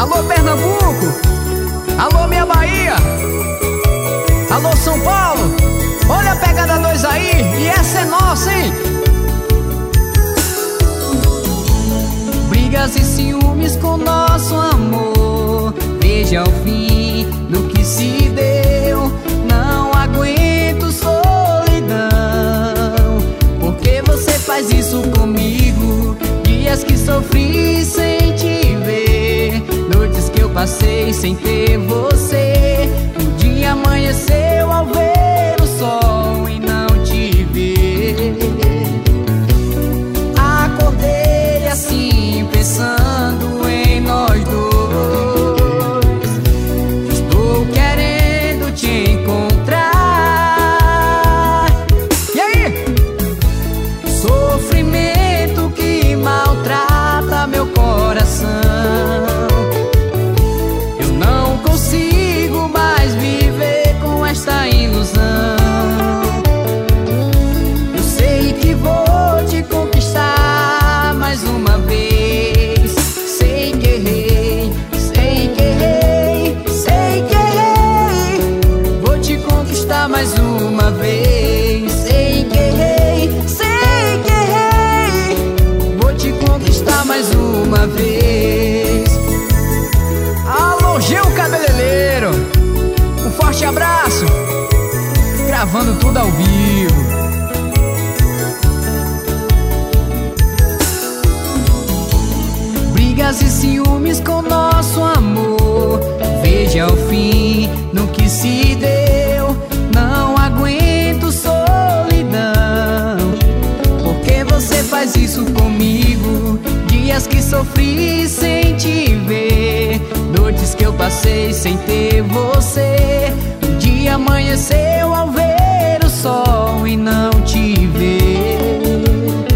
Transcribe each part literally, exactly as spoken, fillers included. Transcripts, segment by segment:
Alô Pernambuco, alô minha Bahia, alô São Paulo. Olha a pegada dois aí, e essa é nossa, hein? Brigas e ciúmes com nosso amor, veja o fim do que se deu. Não aguento solidão, porque você faz isso comigo. Dias que sofri sem te ver, noites que eu passei sem ter você. O dia amanheceu ao ver o sol e não te ver. Acordei assim pensando em nós dois. Estou querendo te encontrar. E aí? Sofrimento que maltrata meu coração. Eu não consigo mais viver com esta ilusão. Eu sei que vou te conquistar mais uma vez. Sei que errei, sei que errei, sei que errei. Vou te conquistar mais uma vez. Sei que errei, sei que errei. Vou te conquistar mais uma vez. Alô, Gil Cabeleireiro, um forte abraço, gravando tudo ao vivo. Brigas e ciúmes com nosso amor, veja o fim no que se deu. Não aguento solidão, porque você faz isso comigo. Dias que sofri sem te ver, noites que eu passei sem ter você. Um dia amanheceu ao ver o sol e não te ver.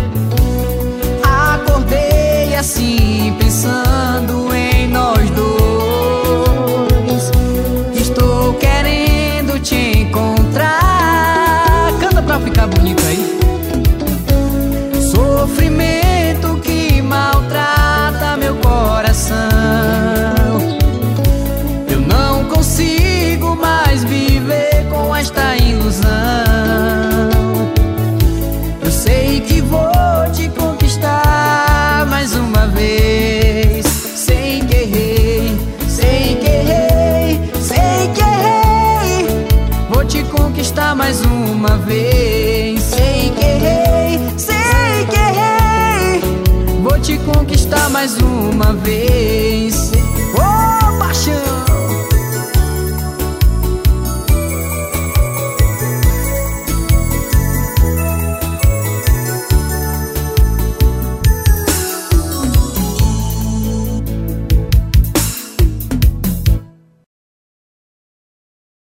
Acordei assim pensando em nós dois. Estou querendo te encontrar. Canta pra ficar bonito aí. Sofrimento que maltrata meu coração. Eu não consigo mais viver com esta ilusão. Eu sei que vou te conquistar mais uma vez. Sei que errei, sei que errei, sei que errei. Vou te conquistar mais uma vez. Sei que errei, sei que errei. Vou te conquistar mais uma vez. Oh!